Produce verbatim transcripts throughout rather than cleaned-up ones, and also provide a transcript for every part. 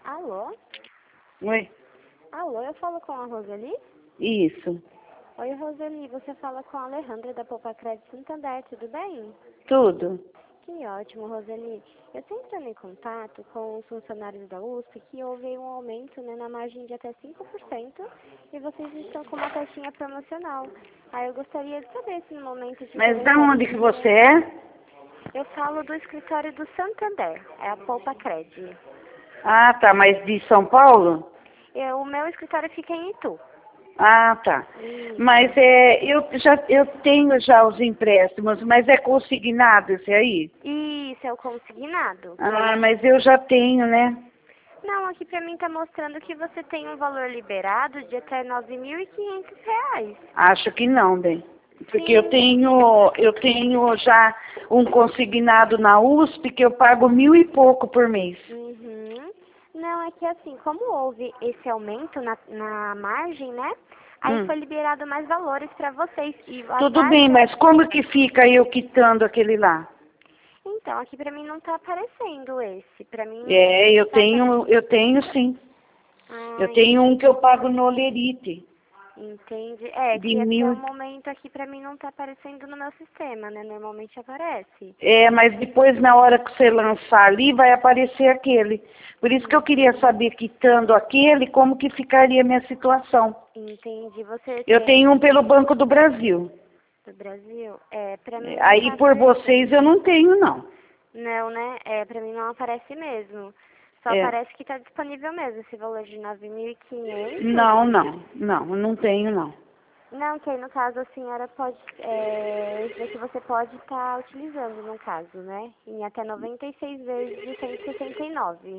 Alô? Oi? Alô, eu falo com a Roseli? Isso. Oi, Roseli, você fala com a Alejandra da Poupa Crédito Santander, tudo bem? Tudo. Que ótimo, Roseli. Eu estou entrando em contato com os funcionários da U S P que houve um aumento, né, na margem de até cinco por cento e vocês estão com uma taxinha promocional. Aí eu gostaria de saber se no momento de Mas da onde que você é? Eu falo do escritório do Santander, é a Poupa Crédito. Ah, tá. Mas de São Paulo? Eu, o meu escritório fica em Itu. Ah, tá. Isso. Mas é, eu já eu tenho já os empréstimos, mas é consignado esse aí? Isso, é o consignado. Ah, mas eu já tenho, né? Não, aqui pra mim tá mostrando que você tem um valor liberado de até nove mil e quinhentos reais. Acho que não, bem. Porque eu Sim. tenho, eu tenho já um consignado na U S P que eu pago mil e pouco por mês. Uhum. Não, é que assim, como houve esse aumento na, na margem, né? Aí Hum. foi liberado mais valores pra vocês. E a Tudo bem, taxa... mas como que fica eu quitando aquele lá? Então, aqui pra mim não tá aparecendo esse. Pra mim É, eu tá tenho, eu tenho sim. Eu Ah, tenho um que eu pago no Olerite, entendi. É de que até o mil. momento aqui pra mim não tá aparecendo no meu sistema, né? Normalmente aparece. É, mas depois na hora que você lançar ali vai aparecer aquele. Por isso que eu queria saber, quitando aquele, como que ficaria a minha situação. Entendi. Você Eu tem tenho um pelo Banco do Brasil. do Brasil? É, pra mim É, não aí tá por vocês eu aparecendo. não tenho, não. Não, né? É, pra mim não aparece mesmo. Só É. aparece que tá disponível mesmo esse valor de nove mil e quinhentos. Não, não, não, eu não tenho, não. Não, que aí no caso a senhora pode, é, esse daqui você pode estar utilizando no caso, né? Em até noventa e seis vezes de cento e sessenta e nove.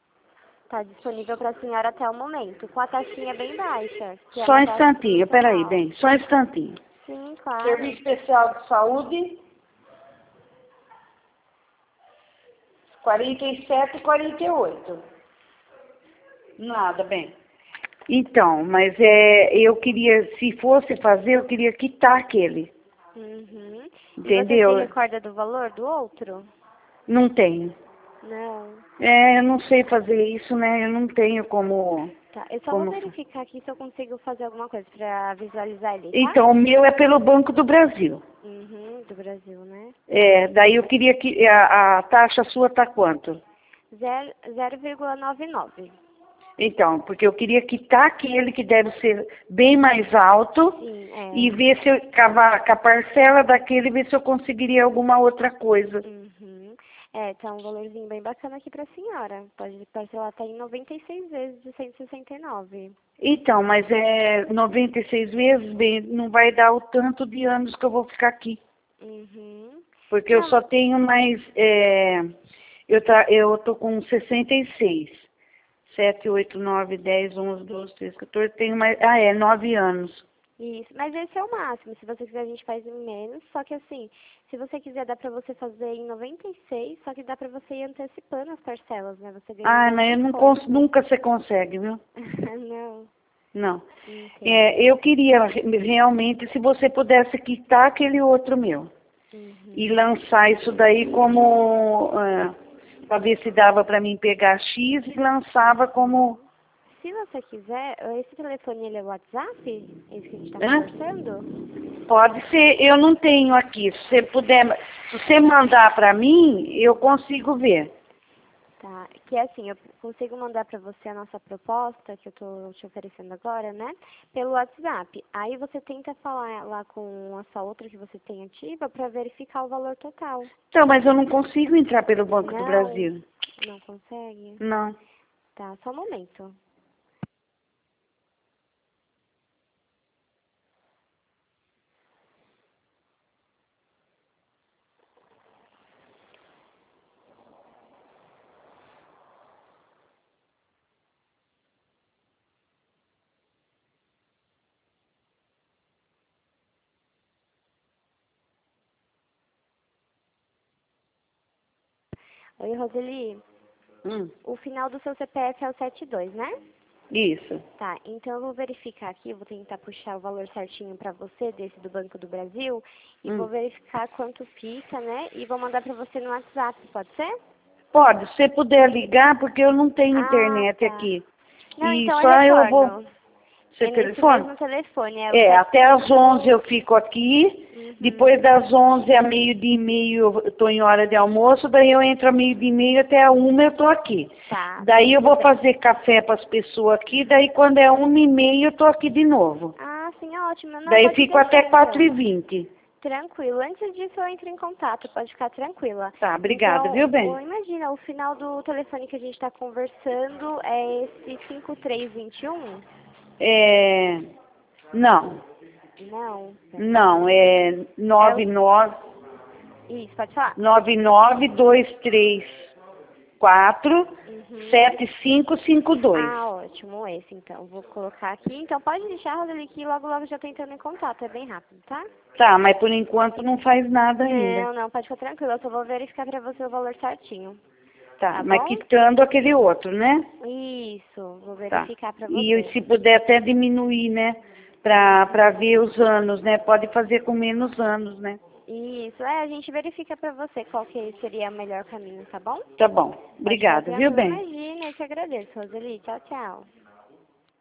Tá disponível para a senhora até o momento, com a taxinha bem baixa, que é Só uma um taxa instantinho, peraí, promocional. bem, só um instantinho. Sim, claro. Serviço Especial de Saúde, quarenta e sete e quarenta e oito. Nada, bem. Então, mas é, eu queria, se fosse fazer, eu queria quitar aquele, Uhum. E você se entendeu? recorda do valor do outro? Não tenho. Não. É, eu não sei fazer isso, né? Eu não tenho como, Tá, eu só vou como. fa- verificar aqui se eu consigo fazer alguma coisa para visualizar ele, tá? Então, o meu é pelo Banco do Brasil. Uhum, do Brasil, né? É, daí eu queria que a, a taxa sua tá quanto? Zero- zero vírgula noventa e nove. Então, porque eu queria quitar aquele que deve ser bem mais alto Sim, e é. ver se eu, com a, com a parcela daquele, ver se eu conseguiria alguma outra coisa. Uhum. É, tá um valorzinho bem bacana aqui pra senhora. Pode parcelar até em noventa e seis vezes de cento e sessenta e nove. Então, mas é noventa e seis vezes, bem, não vai dar o tanto de anos que eu vou ficar aqui. Uhum. Porque eu Não, só tenho mais, é, eu, tá, eu tô com sessenta e seis. sete, oito, nove, dez, onze, doze, treze, quatorze, tenho mais, ah é, nove anos. isso. Mas esse é o máximo. Se você quiser, a gente faz em menos. Só que assim, se você quiser, dá pra você fazer em noventa e seis, só que dá pra você ir antecipando as parcelas, né? Você ganha um Ah, bom mas eu não cons, desconto. nunca você consegue, viu? Não, Não. É, entendi. eu queria re- realmente, se você pudesse quitar aquele outro meu e Uhum. lançar isso daí como, para ver se dava para mim pegar X e lançava como, Se você quiser, esse telefone ele é WhatsApp? Esse que a gente tá né? conversando? Pode ser, eu não tenho aqui. Se você puder, se você mandar para mim, eu consigo ver. Tá, que é assim, eu consigo mandar pra você a nossa proposta, que eu tô te oferecendo agora, né? Pelo WhatsApp. Aí você tenta falar lá com a sua outra que você tem ativa pra verificar o valor total. Então, mas eu não consigo entrar pelo Banco do Não, Brasil. não consegue? Não. Tá, só um momento. Oi, Roseli. Hum, O final do seu C P F é o setenta e dois, né? isso. Tá, então eu vou verificar aqui, vou tentar puxar o valor certinho pra você, desse do Banco do Brasil, e vou Hum. verificar quanto fica, né? E vou mandar pra você no WhatsApp, pode ser? Pode, se você puder ligar, porque eu não tenho Ah, internet tá. aqui. Não, E então só eu eu retorno. vou... Você É nesse telefone? mesmo telefone, é o É, sete até às cinco. onze eu fico aqui, Uhum. depois das onze a meio-dia e meio eu tô em hora de almoço, daí eu entro a meio-dia e meio até a uma eu tô aqui. Tá, Daí eu tudo vou bem. fazer café para as pessoas aqui, daí quando é uma e meia eu tô aqui de novo. Ah, sim, ótimo. Não, Daí eu pode fico até deixar quatro e então. vinte. Tranquilo. Antes disso eu entro em contato, pode ficar tranquila. Tá, obrigada, Então, viu, o- bem? imagina, o final do telefone que a gente está conversando é esse cinco três dois um? É... Não, Não, peraí. não, é É nove o... nove Isso, pode falar. nove nove dois três quatro Uhum. sete cinco cinco dois. Ah, ótimo, esse então. Vou colocar aqui. Então pode deixar, Roseli, que logo logo já tô entrando em contato. É bem rápido, tá? Tá, mas por enquanto não faz nada ainda. Não, não, pode ficar tranquila. Eu só vou verificar pra você o valor certinho. Tá, Tá mas bom? quitando aquele outro, né? Isso, vou Tá. verificar pra E você. se puder até diminuir, né? Pra, pra ver os anos, né? Pode fazer com menos anos, né? Isso, é, a gente verifica pra você qual que seria o melhor caminho, tá bom? Tá bom. Pode ficar Obrigada, viu, tranquila. bem? Imagina, eu que agradeço, Roseli. Tchau, tchau.